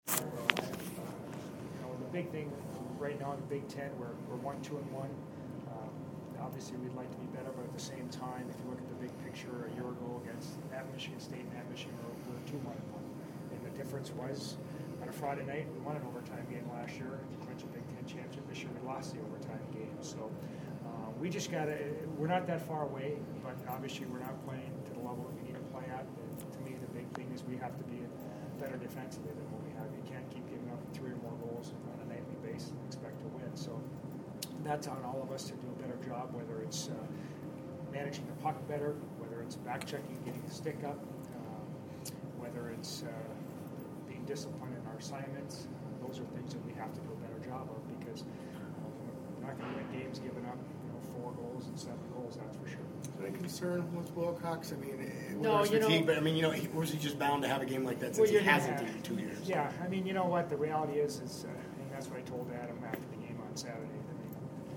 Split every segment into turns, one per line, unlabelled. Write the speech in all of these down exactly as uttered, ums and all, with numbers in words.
You know, the big thing right now in the Big Ten, we're, we're one, two, and one. Um, obviously, we'd like to be better, but at the same time, if you look at the big picture, a year ago against at Michigan State and at Michigan, we're, we're two, one, and one. And the difference was on a Friday night, we won an overtime game last year to clinch a Big Ten championship. This year, we lost the overtime game. So uh, we just got to. We're not that far away, but obviously, we're not playing to the level that we need to play at. And to me, the big thing is we have to be better defensively than what we have. You can't keep giving up three or more goals on a nightly basis and expect to win. So that's on all of us to do a better job, whether it's uh, managing the puck better, whether it's back checking, getting the stick up, uh, whether it's uh, being disciplined in our assignments. Those are things that we have to do a better job of because uh, we're not going to win games giving up you know, four goals and seven goals, that's for sure.
Is there any concern with Wilcox? I mean, it
no,
was
you
fatigue,
know,
but I mean, you know, he, was he just bound to have a game like that since
well,
he hasn't
have,
in two years?
Yeah, I mean, you know what, the reality is, is uh, and that's what I told Adam after the game on Saturday. I mean,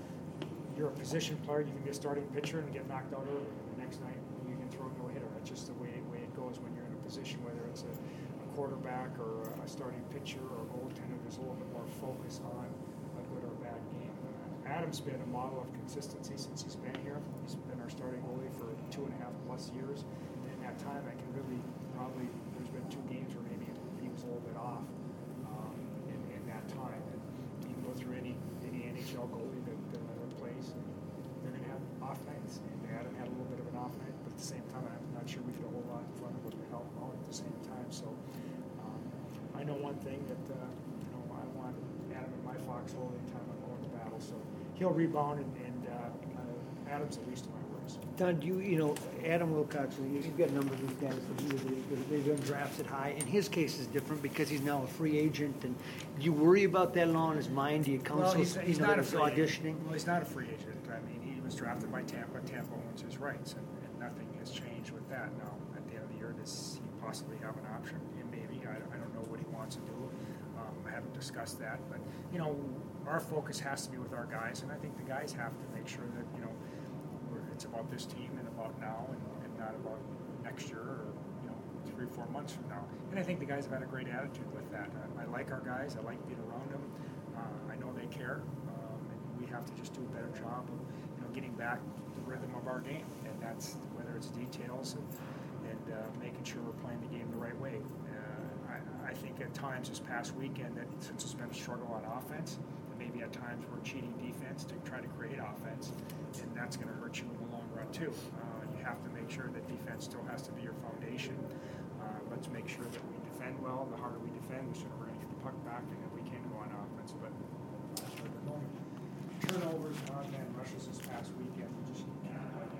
you're a position player, you can be a starting pitcher and get knocked out early. The next night, you can throw a no-hitter. That's just the way, way it goes when you're in a position, whether it's a, a quarterback or a starting pitcher or a goaltender, there's a little bit more focus on a good or bad game. Adam's been a model of consistency since he's been here. He's been our starting goalie for two and a half plus years. And in that time, I can really probably, there's been two games where maybe he was a little bit off um, in, in that time. And you can go through any, any N H L goalie that, that ever plays, they're going to have off nights. And Adam had a little bit of an off night, but at the same time, I'm not sure we could a whole lot in front of him to help him out at the same time. So um, I know one thing that, uh, you know, I want Adam in my foxhole anytime I'm going to battle. So he'll rebound, and, and uh, uh, Adam's the least of my worries.
Don, do you, you know, Adam Wilcox, you've got a number of these guys that they've been drafted high. In his case is different because he's now a free agent. And do you worry about that law in his mind? Do you counsel
well, he's, he's
you know,
not a
he's
free
auditioning?
Agent. Well, he's not a free agent. I mean, he was drafted by Tampa. Tampa owns his rights, and, and nothing has changed with that. Now, at the end of the year, does he possibly have an option? Yeah, maybe. I, I don't know what he wants to do. Um, I haven't discussed that. But, you know, our focus has to be with our guys, and I think the guys have to make sure that, you know, we're, it's about this team and about now and, and not about next year or, you know, three or four months from now. And I think the guys have had a great attitude with that. I, I like our guys. I like being around them. Uh, I know they care, um, and we have to just do a better job of, you know, getting back the rhythm of our game, and that's whether it's details and, and uh, making sure we're playing the game the right way. Uh, I, I think at times this past weekend that since it's been a struggle on offense, maybe at times we're cheating defense to try to create offense, and that's going to hurt you in the long run too. Uh, you have to make sure that defense still has to be your foundation. Uh, let's make sure that we defend well. The harder we defend, the sooner we're going to get the puck back, and if